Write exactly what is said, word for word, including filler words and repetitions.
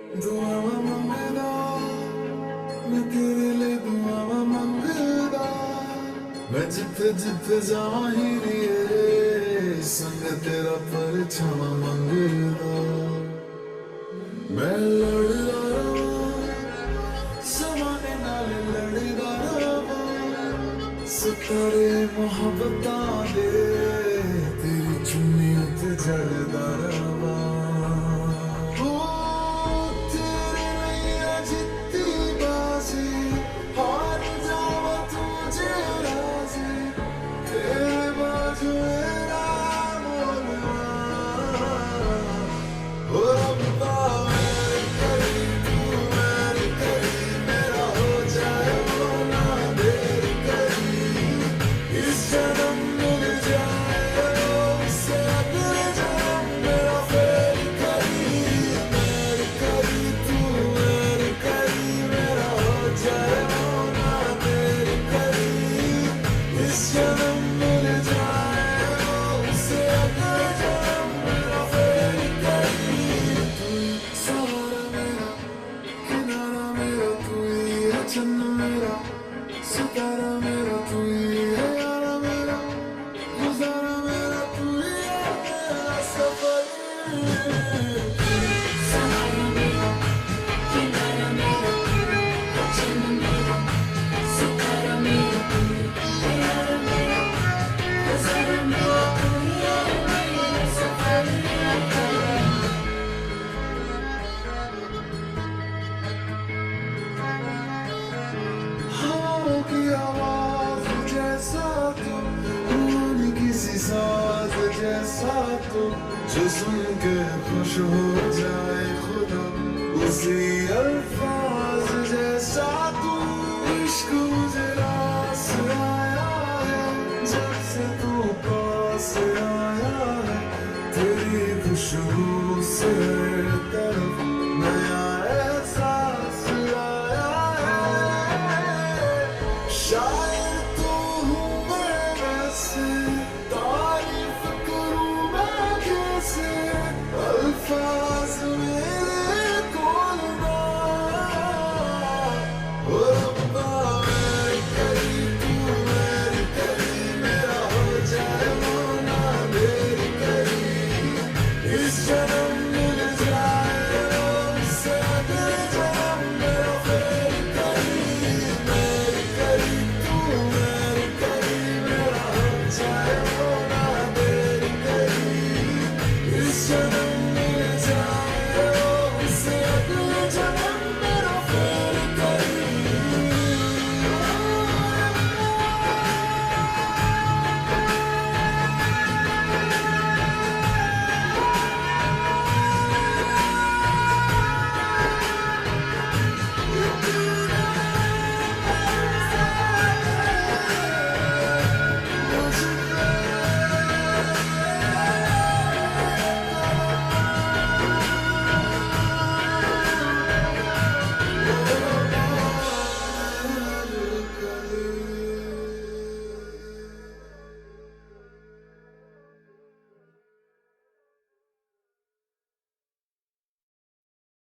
दुआवां मंगदा मैं तेरे लिए दुआवां मंगदा मैं जिथे जिथे जावां हीरिए संग तेरा परछावां मंगदा मैं लड़दा रहां ज़माने नाल लड़दा रहां सितारे मोहब्बतां दे तेरी चुन्नी उत्ते जड़दा रहां चन्न मेरा सितारा मेरा तू ही है यारा मेरा गुजारा मेरा तू ही है मेरा सफर सहारा मेरा किनारा मेरा चन्न मेरा सितारा मेरा तू है यारा मेरा गुजारा मेरा तू ही है मेरा सफर हवाओं की आवाज जैसा तू कौन किसी साज जैसा तू जो सुन के खुश हो जाए खुदा उसी